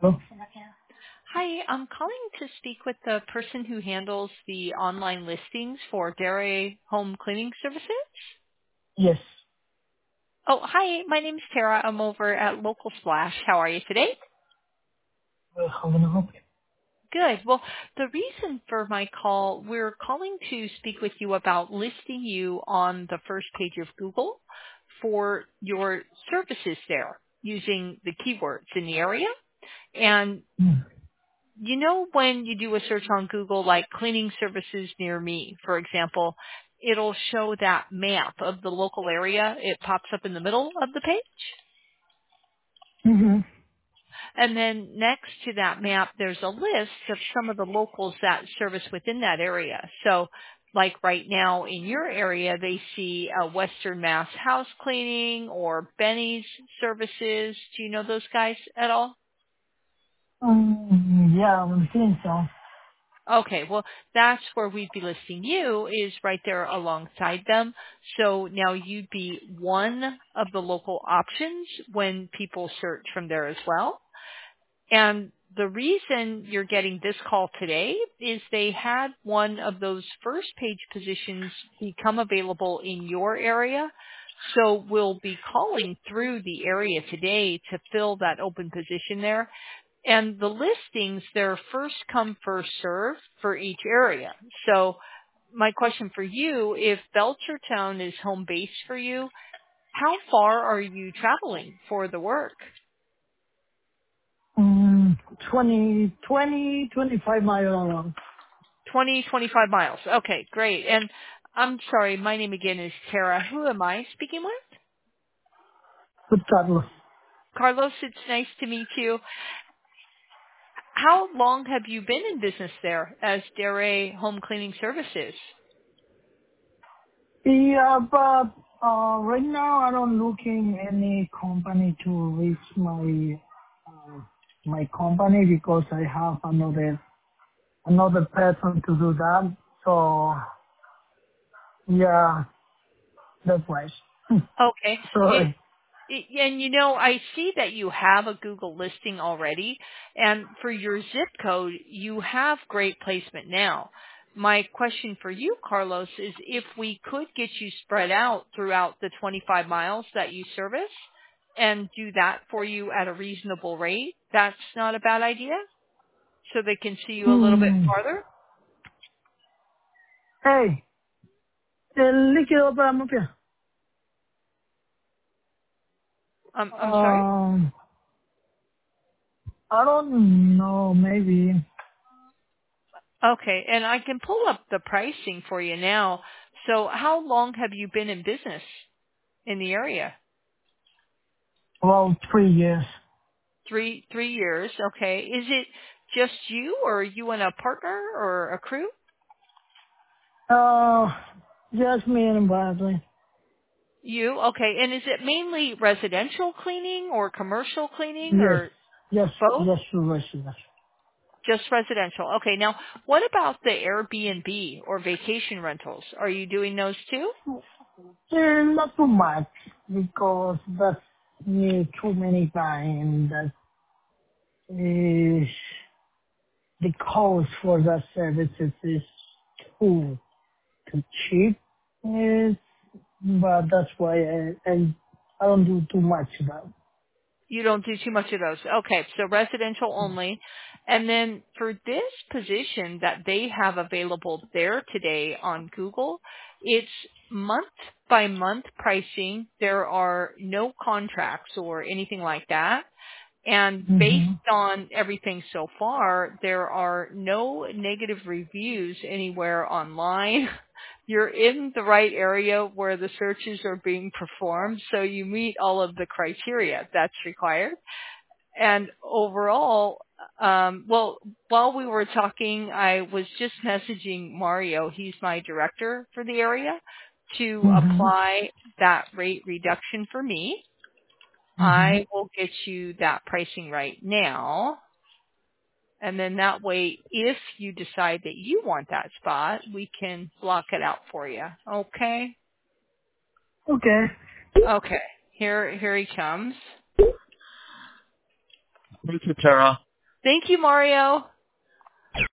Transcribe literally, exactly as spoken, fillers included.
Oh, Hi, I'm calling to speak with the person who handles the online listings for Dairy Home Cleaning Services. yes. Oh, hi, my name's Tara. I'm over at Local Splash. How are you today? Well, how can I help you? Good. Well, the reason for my call, we're calling to speak with you about listing you on the first page of Google for your services there using the keywords in the area. And Hmm. you know, when you do a search on Google, like cleaning services near me, for example, it'll show that map of the local area. It pops up in the middle of the page. Mm-hmm. And then next to that map, there's a list of some of the locals that service within that area. So like right now in your area, they see uh, Western Mass House Cleaning or Benny's Services. Do you know those guys at all? Um, yeah, I'm seeing so. Okay, well, that's where we'd be listing you is right there alongside them. So now you'd be one of the local options when people search from there as well. And the reason you're getting this call today is they had one of those first page positions become available in your area. So we'll be calling through the area today to fill that open position there. And the listings, they're first come, first serve for each area. So my question for you, if Belchertown is home base for you, how far are you traveling for the work? Um, twenty, twenty, twenty-five miles along. twenty, twenty-five miles. Okay, great. And I'm sorry, my name again is Tara. Who am I speaking with? Good travel. Carlos, it's nice to meet you. How long have you been in business there as Dare Home Cleaning Services? Yeah, but uh, right now I don't looking any company to reach my uh, my company because I have another another person to do that. So yeah, that's why. Okay. It, Sorry. it, and you know, I see that you have a Google listing already, and for your zip code, you have great placement now. My question for you, Carlos, is if we could get you spread out throughout the twenty-five miles that you service and do that for you at a reasonable rate, that's not a bad idea, so they can see you a little bit Hmm. farther. Hey, el líquido para mopiar. Um, I'm sorry? Um, I don't know, maybe. Okay, and I can pull up the pricing for you now. So how long have you been in business in the area? About three years. Three three years. Okay. Is it just you, or are you and a partner or a crew? Uh, just me and Bradley. You. Okay. And is it mainly residential cleaning or commercial cleaning Yes, or yes, both? yes, yes, yes. Just residential. Okay. Now, what about the Airbnb or vacation rentals? Are you doing those too? Eh, not too much because that's me too many times. That is the cost for that services is too too cheap. Is but that's why I, I I don't do too much of that. You don't do too much of those. Okay, so residential only. And then for this position that they have available there today on Google, it's month by month pricing. There are no contracts or anything like that. And based Mm-hmm. on everything so far, there are no negative reviews anywhere online. You're in the right area where the searches are being performed, so you meet all of the criteria that's required. And overall, um, well, while we were talking, I was just messaging Mario. He's my director for the area to Mm-hmm. apply that rate reduction for me. Mm-hmm. I will get you that pricing right now. And then that way, if you decide that you want that spot, we can block it out for you. Okay? Okay. Okay. Here, here he comes. Thank you, Tara. Thank you, Mario.